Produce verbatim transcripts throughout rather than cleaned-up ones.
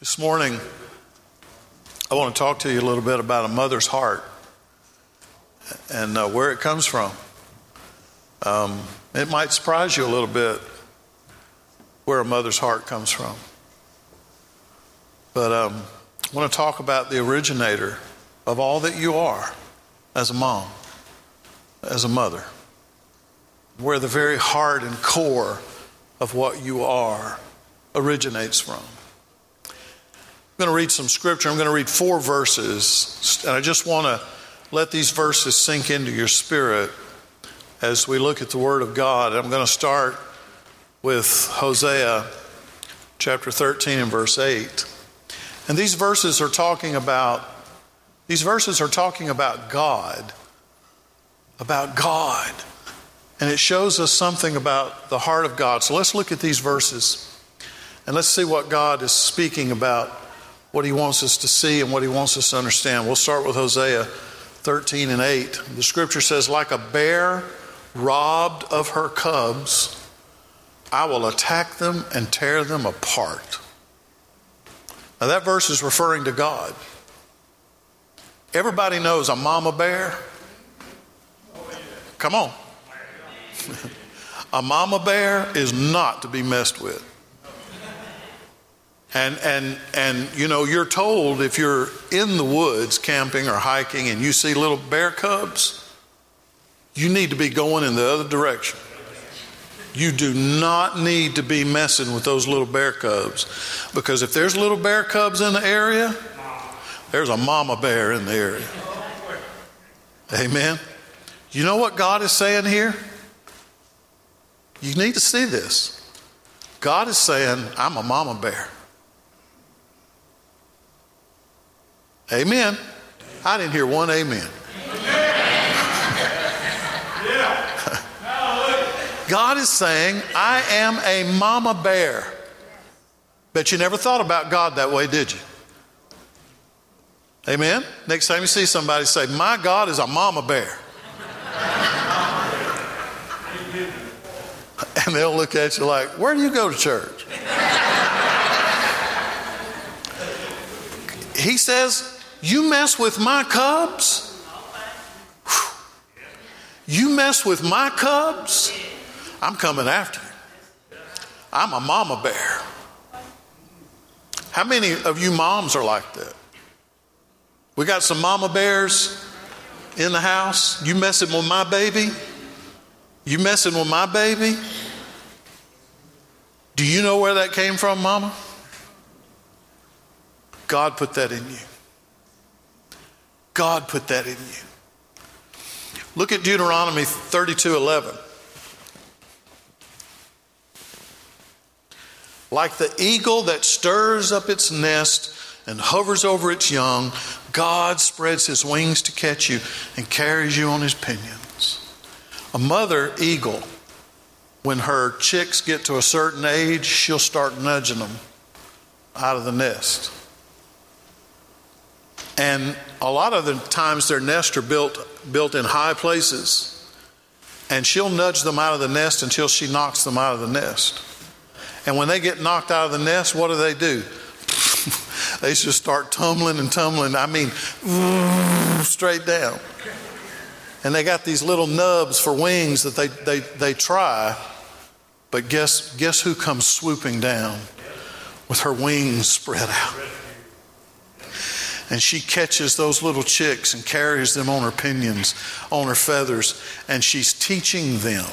This morning, I want to talk to you a little bit about a mother's heart and uh, where it comes from. Um, it might surprise you a little bit where a mother's heart comes from. But um, I want to talk about the originator of all that you are as a mom, as a mother, where the very heart and core of what you are originates from. I'm going to read some scripture. I'm going to read four verses, and I just want to let these verses sink into your spirit as we look at the Word of God. I'm going to start with Hosea chapter thirteen and verse eight. And these verses are talking about, these verses are talking about God, about God. And it shows us something about the heart of God. So let's look at these verses and let's see what God is speaking about, what he wants us to see and what he wants us to understand. We'll start with Hosea thirteen and eight. The scripture says, like a bear robbed of her cubs, I will attack them and tear them apart. Now that verse is referring to God. Everybody knows a mama bear. Come on. A mama bear is not to be messed with. And, and, and, you know, you're told if you're in the woods camping or hiking and you see little bear cubs, you need to be going in the other direction. You do not need to be messing with those little bear cubs, because if there's little bear cubs in the area, there's a mama bear in the area. Amen. You know what God is saying here? You need to see this. God is saying, I'm a mama bear. Amen. I didn't hear one amen. God is saying, I am a mama bear. Bet you never thought about God that way, did you? Amen. Next time you see somebody, say, my God is a mama bear. And they'll look at you like, where do you go to church? He says, you mess with my cubs? You mess with my cubs? I'm coming after you. I'm a mama bear. How many of you moms are like that? We got some mama bears in the house. You messing with my baby? You messing with my baby? Do you know where that came from, mama? God put that in you. God put that in you. Look at Deuteronomy thirty-two eleven. Like the eagle that stirs up its nest and hovers over its young, God spreads his wings to catch you and carries you on his pinions. A mother eagle, when her chicks get to a certain age, she'll start nudging them out of the nest. And a lot of the times their nests are built, built in high places. And she'll nudge them out of the nest until she knocks them out of the nest. And when they get knocked out of the nest, what do they do? They just start tumbling and tumbling. I mean, straight down. And they got these little nubs for wings that they, they, they try. But guess, guess who comes swooping down with her wings spread out? And she catches those little chicks and carries them on her pinions, on her feathers, and she's teaching them.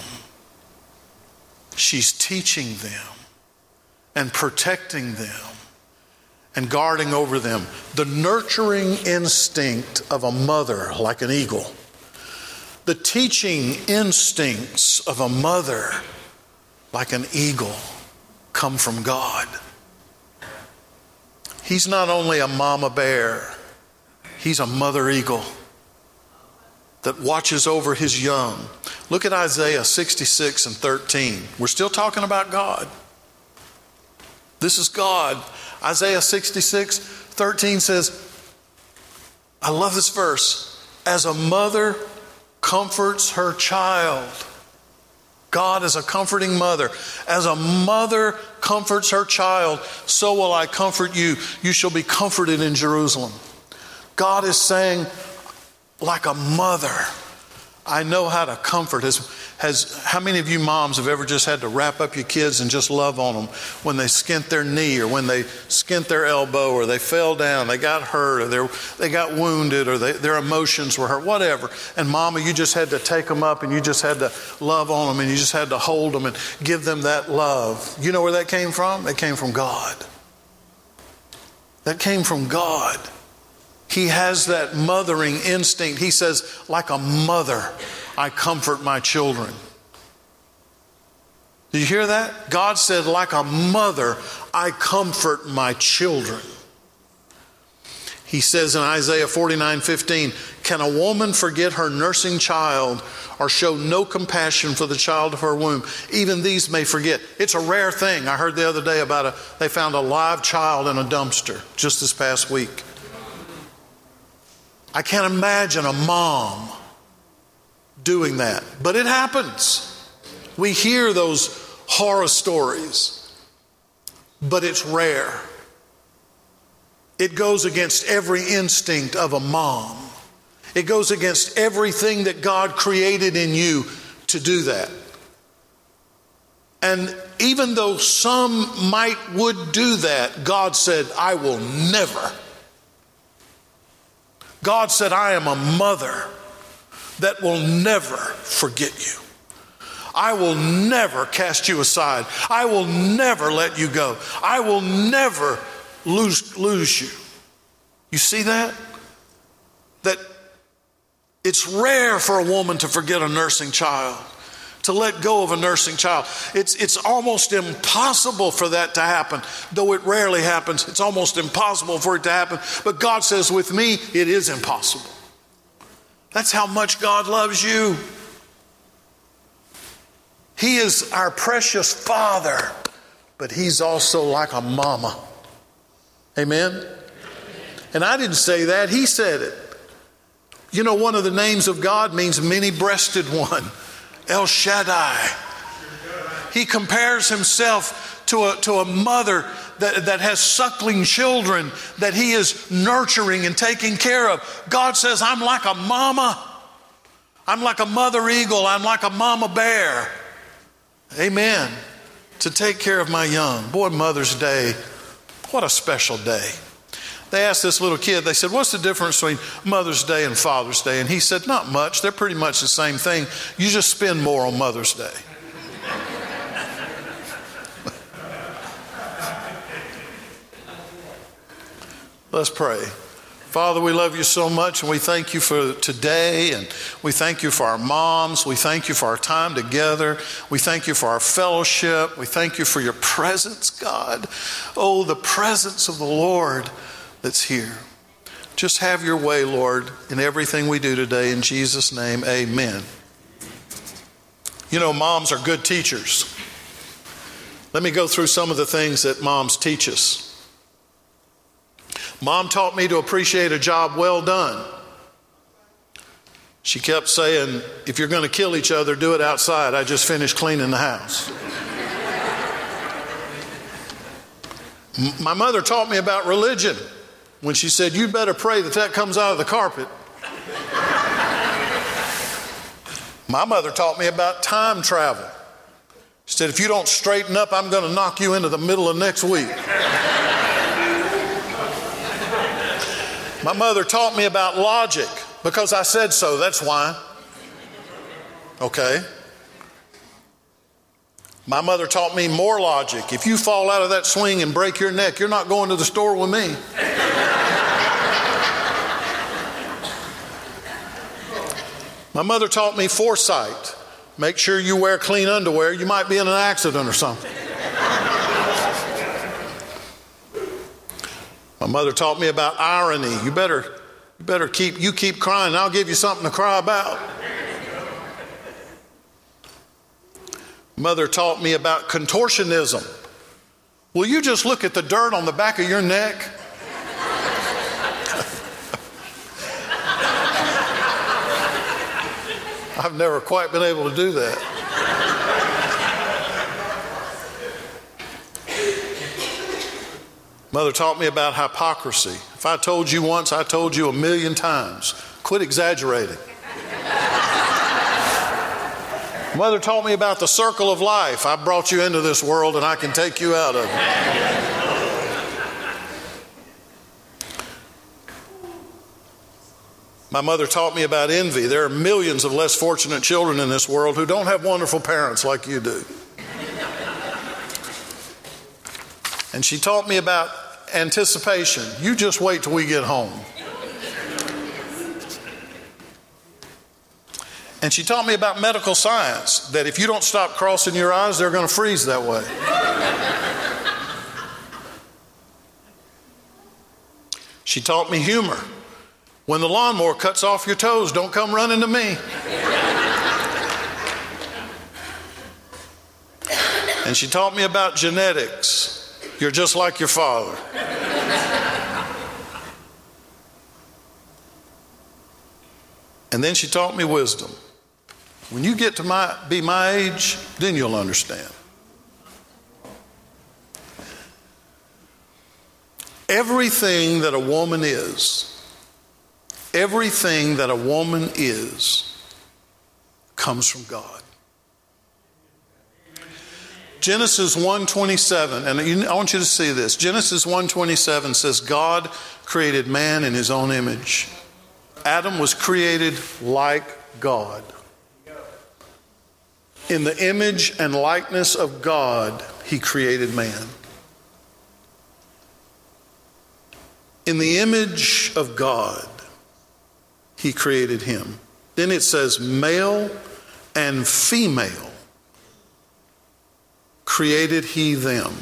She's teaching them and protecting them and guarding over them. The nurturing instinct of a mother, like an eagle. The teaching instincts of a mother, like an eagle, come from God. He's not only a mama bear, he's a mother eagle that watches over his young. Look at Isaiah sixty-six and thirteen. We're still talking about God. This is God. Isaiah sixty-six, thirteen says, I love this verse. As a mother comforts her child, God is a comforting mother. As a mother comforts her child, so will I comfort you. You shall be comforted in Jerusalem. God is saying, like a mother, I know how to comfort. Has, has, how many of you moms have ever just had to wrap up your kids and just love on them when they skint their knee or when they skint their elbow or they fell down, they got hurt or they they got wounded or they, their emotions were hurt, whatever. And mama, you just had to take them up and you just had to love on them and you just had to hold them and give them that love. You know where that came from? It came from God. That came from God. He has that mothering instinct. He says, like a mother, I comfort my children. Did you hear that? God said, like a mother, I comfort my children. He says in Isaiah forty-nine fifteen, can a woman forget her nursing child or show no compassion for the child of her womb? Even these may forget. It's a rare thing. I heard the other day about a, they found a live child in a dumpster just this past week. I can't imagine a mom doing that, but it happens. We hear those horror stories, but it's rare. It goes against every instinct of a mom. It goes against everything that God created in you to do that. And even though some might would do that, God said, I will never. God said, I am a mother that will never forget you. I will never cast you aside. I will never let you go. I will never lose, lose you. You see that? That it's rare for a woman to forget a nursing child, to let go of a nursing child. It's, it's almost impossible for that to happen. Though it rarely happens, it's almost impossible for it to happen. But God says, with me, it is impossible. That's how much God loves you. He is our precious Father, but He's also like a mama. Amen? And I didn't say that. He said it. You know, one of the names of God means many-breasted one. El Shaddai. He compares himself to a, to a mother that, that has suckling children that he is nurturing and taking care of. God says, I'm like a mama. I'm like a mother eagle. I'm like a mama bear. Amen. To take care of my young. Boy, Mother's Day, what a special day. They asked this little kid, they said, what's the difference between Mother's Day and Father's Day? And he said, not much. They're pretty much the same thing. You just spend more on Mother's Day. Let's pray. Father, we love you so much, and we thank you for today, and we thank you for our moms. We thank you for our time together. We thank you for our fellowship. We thank you for your presence, God. Oh, the presence of the Lord that's here. Just have your way, Lord, in everything we do today. In Jesus' name, amen. You know, moms are good teachers. Let me go through some of the things that moms teach us. Mom taught me to appreciate a job well done. She kept saying, if you're going to kill each other, do it outside. I just finished cleaning the house. My mother taught me about religion when she said, you better pray that that comes out of the carpet. My mother taught me about time travel. She said, if you don't straighten up, I'm going to knock you into the middle of next week. My mother taught me about logic because I said so, that's why. Okay. My mother taught me more logic. If you fall out of that swing and break your neck, you're not going to the store with me. My mother taught me foresight. Make sure you wear clean underwear. You might be in an accident or something. My mother taught me about irony. You better, you better keep, you keep crying, and I'll give you something to cry about. Mother taught me about contortionism. Will you just look at the dirt on the back of your neck? I've never quite been able to do that. Mother taught me about hypocrisy. If I told you once, I told you a million times. Quit exaggerating. Mother taught me about the circle of life. I brought you into this world and I can take you out of it. My mother taught me about envy. There are millions of less fortunate children in this world who don't have wonderful parents like you do. And she taught me about anticipation. You just wait till we get home. And she taught me about medical science, that if you don't stop crossing your eyes, they're going to freeze that way. She taught me humor. When the lawnmower cuts off your toes, don't come running to me. And she taught me about genetics. You're just like your father. And then she taught me wisdom. When you get to my, be my age, then you'll understand. Everything that a woman is, everything that a woman is, comes from God. Genesis one twenty-seven, and I want you to see this. Genesis one twenty-seven says God created man in his own image. Adam was created like God. In the image and likeness of God, he created man. In the image of God, he created him. Then it says male and female created he them.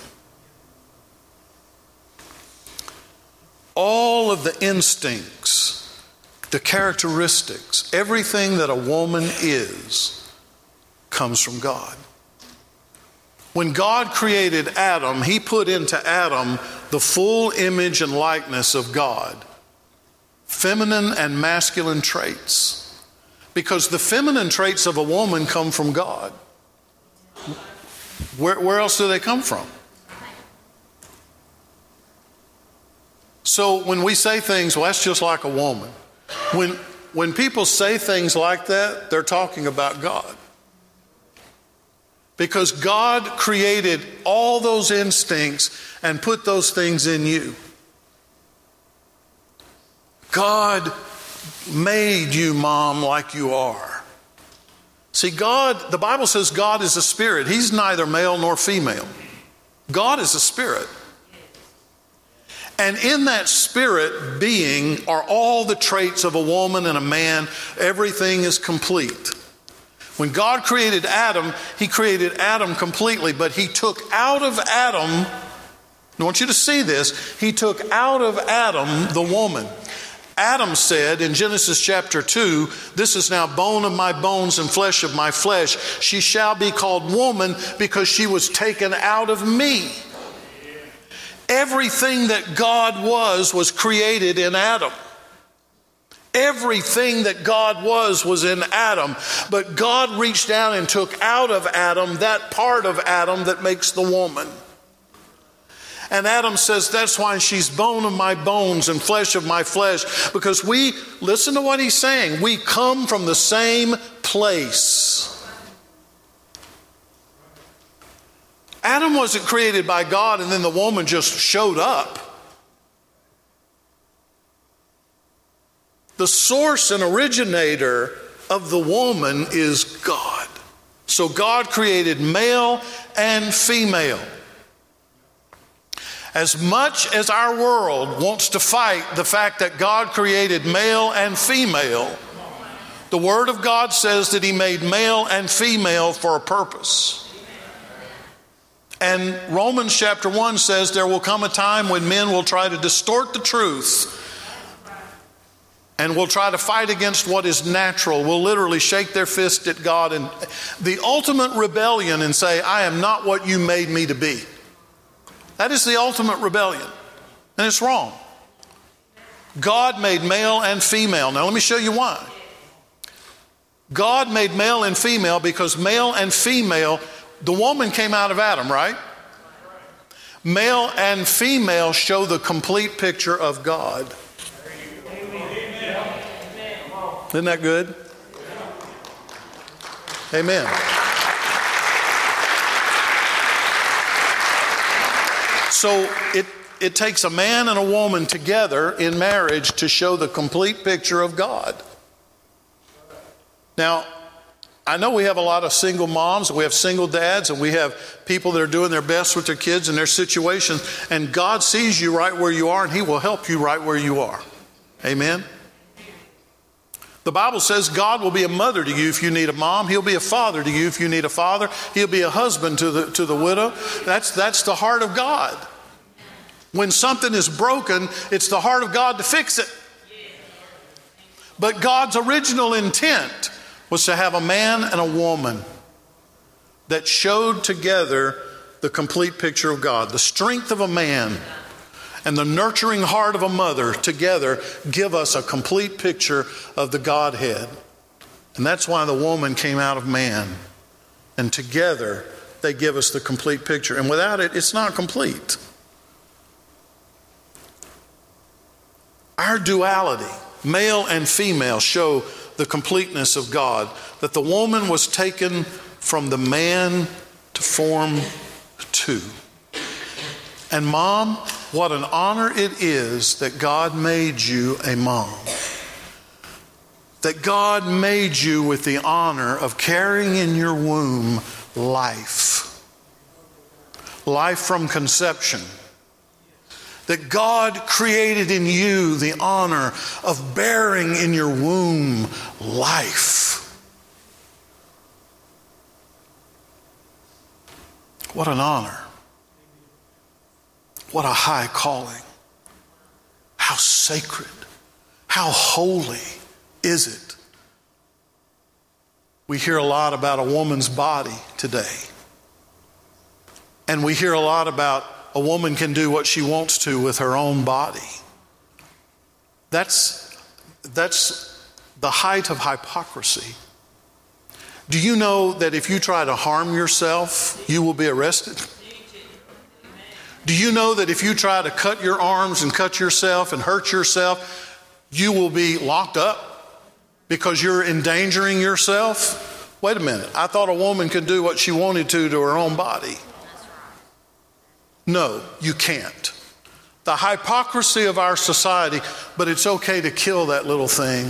All of the instincts, the characteristics, everything that a woman is, comes from God. When God created Adam, he put into Adam the full image and likeness of God. Feminine and masculine traits. Because the feminine traits of a woman come from God. Where, where else do they come from? So when we say things, well, that's just like a woman. When, when people say things like that, they're talking about God. Because God created all those instincts and put those things in you. God made you, Mom, like you are. See, God, the Bible says God is a spirit. He's neither male nor female. God is a spirit. And in that spirit being are all the traits of a woman and a man. Everything is complete. When God created Adam, he created Adam completely, but he took out of Adam, I want you to see this, he took out of Adam the woman. Adam said in Genesis chapter two, this is now bone of my bones and flesh of my flesh. She shall be called woman because she was taken out of me. Everything that God was, was created in Adam. Everything that God was, was in Adam. But God reached down and took out of Adam that part of Adam that makes the woman. And Adam says, that's why she's bone of my bones and flesh of my flesh. Because we, listen to what he's saying, we come from the same place. Adam wasn't created by God and then the woman just showed up. The source and originator of the woman is God. So God created male and female. As much as our world wants to fight the fact that God created male and female, the Word of God says that he made male and female for a purpose. And Romans chapter one says there will come a time when men will try to distort the truth and will try to fight against what is natural, will literally shake their fist at God and the ultimate rebellion and say, I am not what you made me to be. That is the ultimate rebellion. And it's wrong. God made male and female. Now let me show you why. God made male and female because male and female, the woman came out of Adam, right? Male and female show the complete picture of God. Isn't that good? Amen. So it, it takes a man and a woman together in marriage to show the complete picture of God. Now, I know we have a lot of single moms, and we have single dads, and we have people that are doing their best with their kids and their situations, and God sees you right where you are, and He will help you right where you are. Amen? The Bible says God will be a mother to you if you need a mom. He'll be a father to you if you need a father. He'll be a husband to the, to the widow. That's, that's the heart of God. When something is broken, it's the heart of God to fix it. But God's original intent was to have a man and a woman that showed together the complete picture of God. The strength of a man and the nurturing heart of a mother together give us a complete picture of the Godhead. And that's why the woman came out of man. And together they give us the complete picture. And without it, it's not complete. Our duality, male and female, show the completeness of God. That the woman was taken from the man to form two. And mom, what an honor it is that God made you a mom. That God made you with the honor of carrying in your womb life. Life from conception. That God created in you the honor of bearing in your womb life. What an honor. What a high calling. How sacred, how holy is it? We hear a lot about a woman's body today. And we hear a lot about a woman can do what she wants to with her own body. That's, that's the height of hypocrisy. Do you know that if you try to harm yourself, you will be arrested? Do you know that if you try to cut your arms and cut yourself and hurt yourself, you will be locked up because you're endangering yourself? Wait a minute. I thought a woman could do what she wanted to to her own body. No, you can't. The hypocrisy of our society, but it's okay to kill that little thing.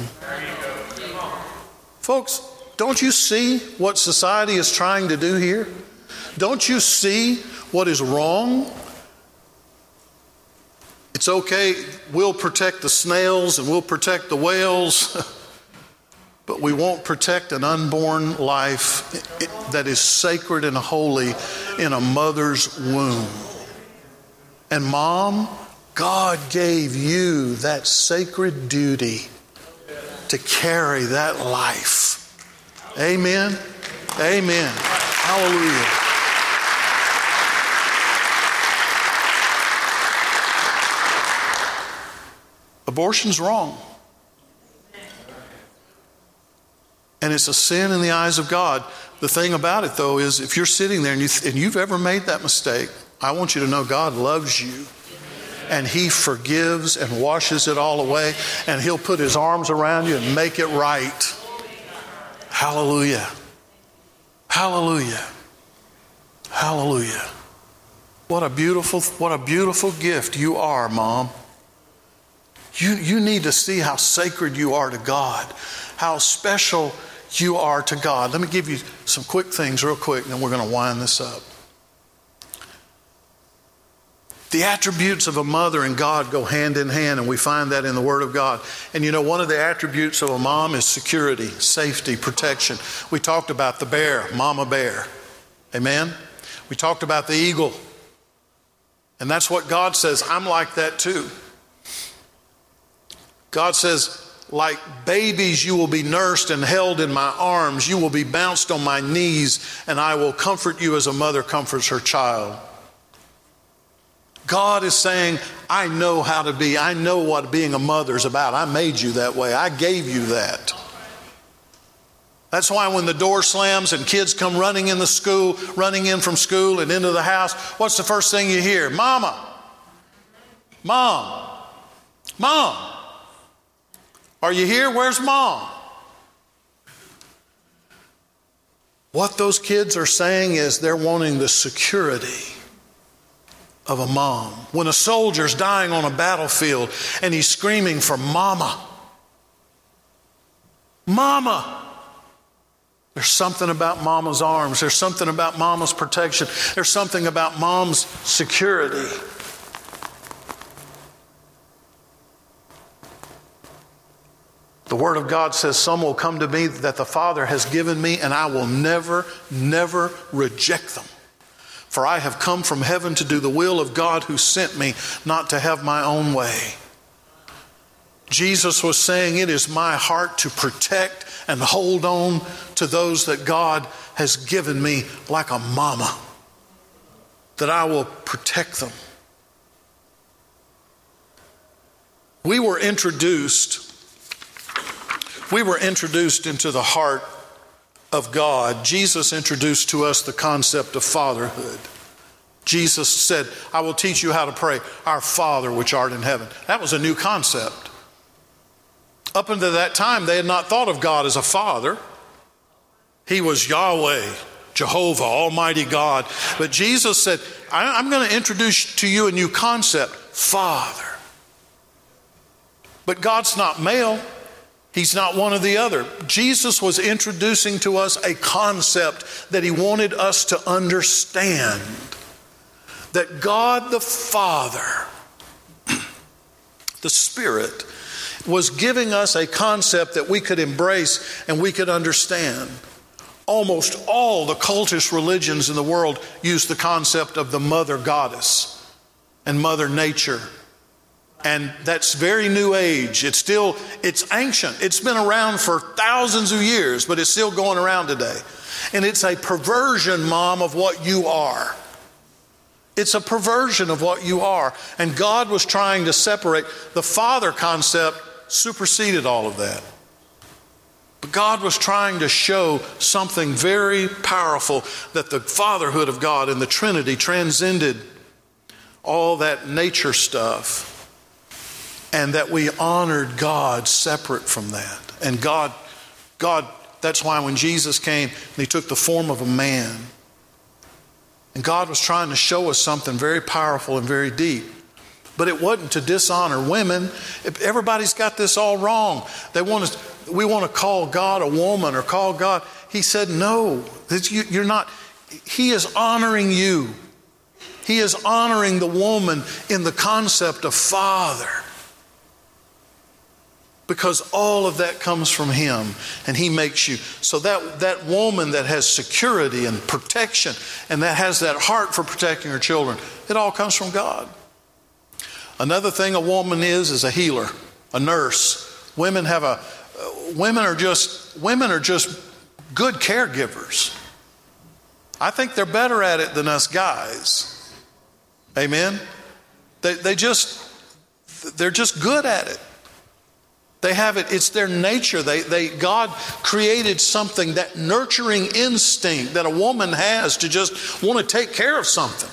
Folks, don't you see what society is trying to do here? Don't you see what is wrong? It's okay, we'll protect the snails and we'll protect the whales, but we won't protect an unborn life that is sacred and holy in a mother's womb. And mom, God gave you that sacred duty to carry that life. Amen. Amen. Hallelujah. Abortion's wrong. And it's a sin in the eyes of God. The thing about it, though, is if you're sitting there and, you th- and you've ever made that mistake, I want you to know God loves you. And He forgives and washes it all away. And He'll put His arms around you and make it right. Hallelujah. Hallelujah. Hallelujah. What a beautiful, what a beautiful gift you are, Mom. You, you need to see how sacred you are to God. How special you are to God. Let me give you some quick things real quick, and then we're going to wind this up. The attributes of a mother and God go hand in hand, and we find that in the Word of God. And you know, one of the attributes of a mom is security, safety, protection. We talked about the bear, Mama Bear. Amen? We talked about the eagle. And that's what God says. I'm like that too. God says, like babies, you will be nursed and held in my arms. You will be bounced on my knees, and I will comfort you as a mother comforts her child. God is saying, I know how to be. I know what being a mother is about. I made you that way. I gave you that. That's why when the door slams and kids come running in the school, running in from school and into the house, what's the first thing you hear? Mama, Mom, Mom. Are you here? Where's Mom? What those kids are saying is they're wanting the security of a mom. When a soldier's dying on a battlefield and he's screaming for Mama, Mama. There's something about Mama's arms. There's something about Mama's protection. There's something about Mom's security. The Word of God says, some will come to me that the Father has given me, and I will never, never reject them. For I have come from heaven to do the will of God who sent me, not to have my own way. Jesus was saying, it is my heart to protect and hold on to those that God has given me like a mama, that I will protect them. We were introduced, we were introduced into the heart of God. Jesus introduced to us the concept of fatherhood. Jesus said, I will teach you how to pray, our Father which art in heaven. That was a new concept. Up until that time, they had not thought of God as a father. He was Yahweh, Jehovah, Almighty God. But Jesus said, I'm going to introduce to you a new concept, Father. But God's not male. He's not one or the other. Jesus was introducing to us a concept that he wanted us to understand. That God the Father, the Spirit, was giving us a concept that we could embrace and we could understand. Almost all the cultish religions in the world use the concept of the mother goddess and mother nature. And that's very new age. It's still, it's ancient. It's been around for thousands of years, but it's still going around today. And it's a perversion, Mom, of what you are. It's a perversion of what you are. And God was trying to separate. The father concept superseded all of that. But God was trying to show something very powerful, that the fatherhood of God and the Trinity transcended all that nature stuff, and that we honored God separate from that. And God, God, that's why when Jesus came, he took the form of a man. And God was trying to show us something very powerful and very deep. But it wasn't to dishonor women. Everybody's got this all wrong. They want to, we want to call God a woman or call God. He said, no, you're not. He is honoring you. He is honoring the woman in the concept of father. Because all of that comes from him, and he makes you. So that, that woman that has security and protection and that has that heart for protecting her children, it all comes from God. Another thing a woman is, is a healer, a nurse. Women have a, uh, women are just, women are just good caregivers. I think they're better at it than us guys. Amen? They, they just, they're just good at it. They have it, it's their nature. They, they, God created something, that nurturing instinct that a woman has to just want to take care of something.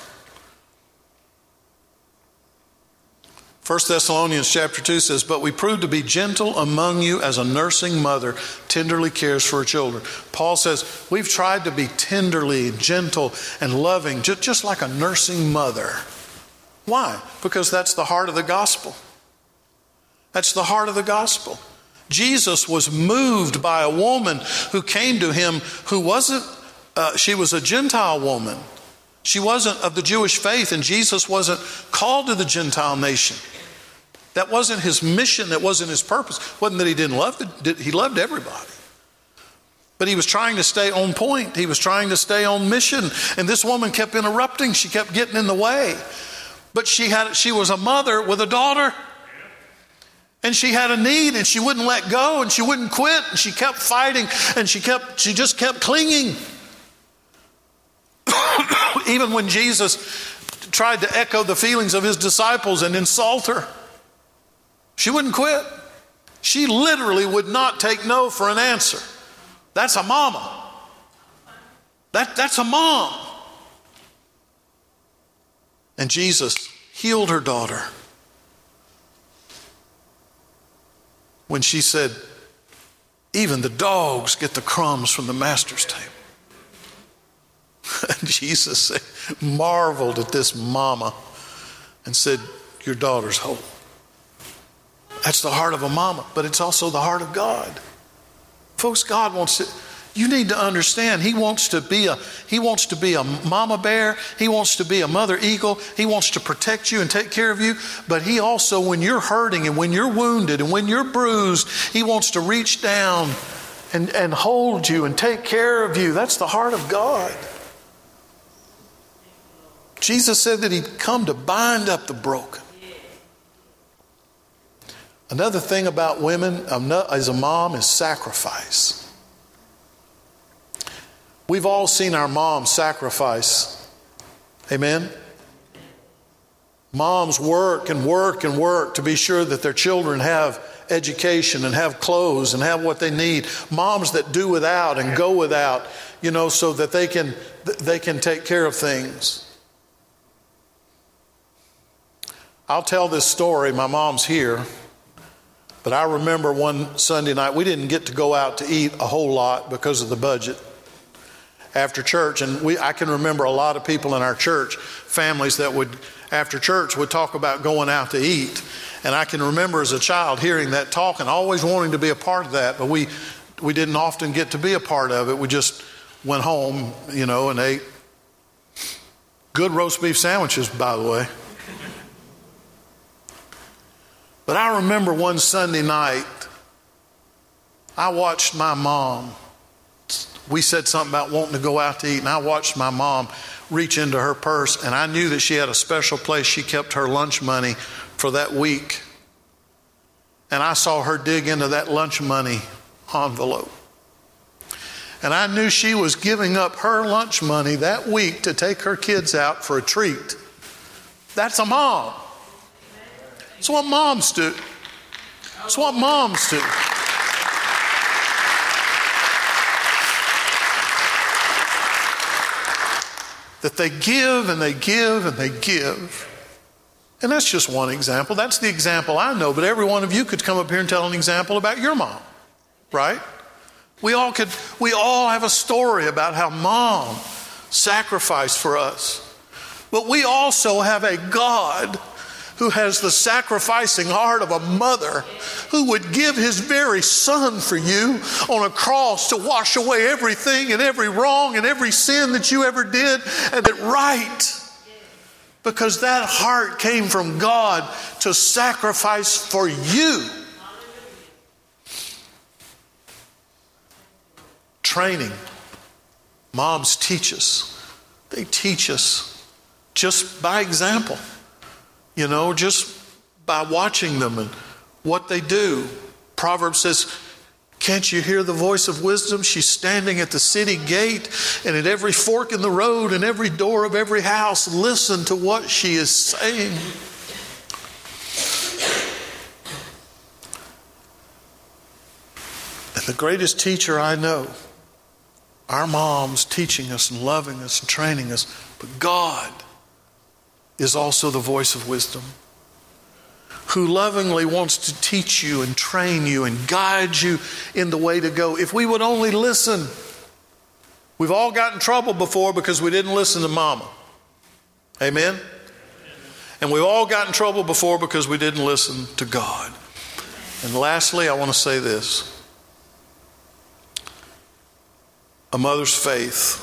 First Thessalonians chapter two says, but we prove to be gentle among you as a nursing mother tenderly cares for her children. Paul says, we've tried to be tenderly gentle and loving, just, just like a nursing mother. Why? Because that's the heart of the gospel. That's the heart of the gospel. Jesus was moved by a woman who came to him who wasn't, uh, she was a Gentile woman. She wasn't of the Jewish faith, and Jesus wasn't called to the Gentile nation. That wasn't his mission. That wasn't his purpose. It wasn't that he didn't love it. He loved everybody. But he was trying to stay on point. He was trying to stay on mission. And this woman kept interrupting. She kept getting in the way. But she had, she was a mother with a daughter. And she had a need, and she wouldn't let go, and she wouldn't quit, and she kept fighting, and she kept, she just kept clinging. Even when Jesus tried to echo the feelings of his disciples and insult her, she wouldn't quit. She literally would not take no for an answer. That's a mama. That, that's a mom. And Jesus healed her daughter when she said, even the dogs get the crumbs from the master's table. And Jesus marveled at this mama and said, your daughter's whole. That's the heart of a mama, but it's also the heart of God. Folks, God wants to, you need to understand, He wants to be a, He wants to be a mama bear. He wants to be a mother eagle. He wants to protect you and take care of you. But He also, when you're hurting and when you're wounded and when you're bruised, He wants to reach down and, and hold you and take care of you. That's the heart of God. Jesus said that He'd come to bind up the broken. Another thing about women as a mom is sacrifice. We've all seen our moms sacrifice. Amen? Moms work and work and work to be sure that their children have education and have clothes and have what they need. Moms that do without and go without, you know, so that they can they can take care of things. I'll tell this story. My mom's here. But I remember one Sunday night, we didn't get to go out to eat a whole lot because of the budget after church. And we, I can remember a lot of people in our church, families that would, after church, would talk about going out to eat. And I can remember as a child hearing that talk and always wanting to be a part of that. But we, we didn't often get to be a part of it. We just went home, you know, and ate good roast beef sandwiches, by the way. But I remember one Sunday night, I watched my mom. We said something about wanting to go out to eat, and I watched my mom reach into her purse, and I knew that she had a special place she kept her lunch money for that week. And I saw her dig into that lunch money envelope. And I knew she was giving up her lunch money that week to take her kids out for a treat. That's a mom. It's what moms do. It's what moms do. That they give and they give and they give. And that's just one example. That's the example I know. But every one of you could come up here and tell an example about your mom. Right? We all could, we all have a story about how mom sacrificed for us. But we also have a God who has the sacrificing heart of a mother who would give His very Son for you on a cross to wash away everything and every wrong and every sin that you ever did and it right. Because that heart came from God to sacrifice for you. Training. Moms teach us. They teach us just by example. You know, just by watching them and what they do. Proverbs says, can't you hear the voice of wisdom? She's standing at the city gate and at every fork in the road and every door of every house. Listen to what she is saying. And the greatest teacher I know, our moms teaching us and loving us and training us, but God is also the voice of wisdom, who lovingly wants to teach you and train you and guide you in the way to go. If we would only listen. We've all got in trouble before because we didn't listen to mama. Amen? And we've all got in trouble before because we didn't listen to God. And lastly, I want to say this. A mother's faith.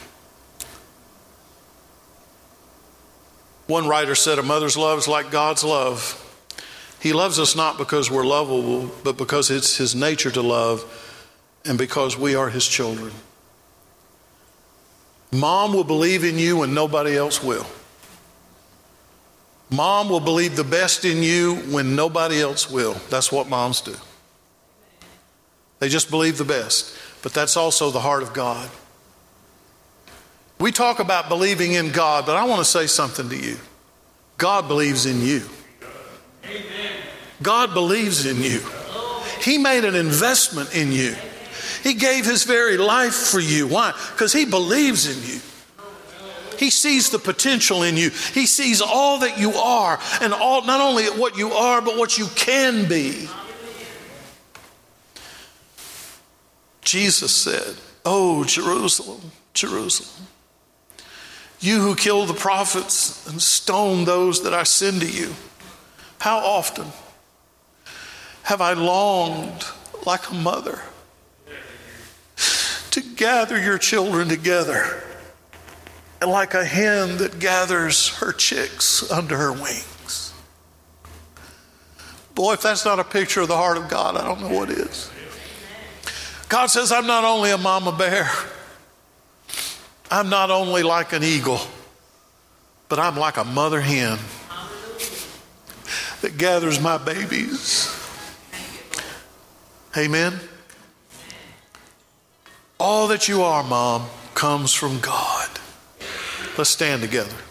One writer said, a mother's love is like God's love. He loves us not because we're lovable, but because it's His nature to love and because we are His children. Mom will believe in you when nobody else will. Mom will believe the best in you when nobody else will. That's what moms do. They just believe the best. But that's also the heart of God. We talk about believing in God, but I want to say something to you. God believes in you. God believes in you. He made an investment in you. he gave his very life for you. Why? Because he believes in you. He sees the potential in you. He sees all that you are, and all, not only what you are, but what you can be. Jesus said, "Oh, Jerusalem, Jerusalem, you who kill the prophets and stone those that I send to you, how often have I longed like a mother to gather your children together, and like a hen that gathers her chicks under her wings." Boy, if that's not a picture of the heart of God, I don't know what is. God says, I'm not only a mama bear, I'm not only like an eagle, but I'm like a mother hen that gathers my babies. Amen. All that you are, Mom, comes from God. Let's stand together.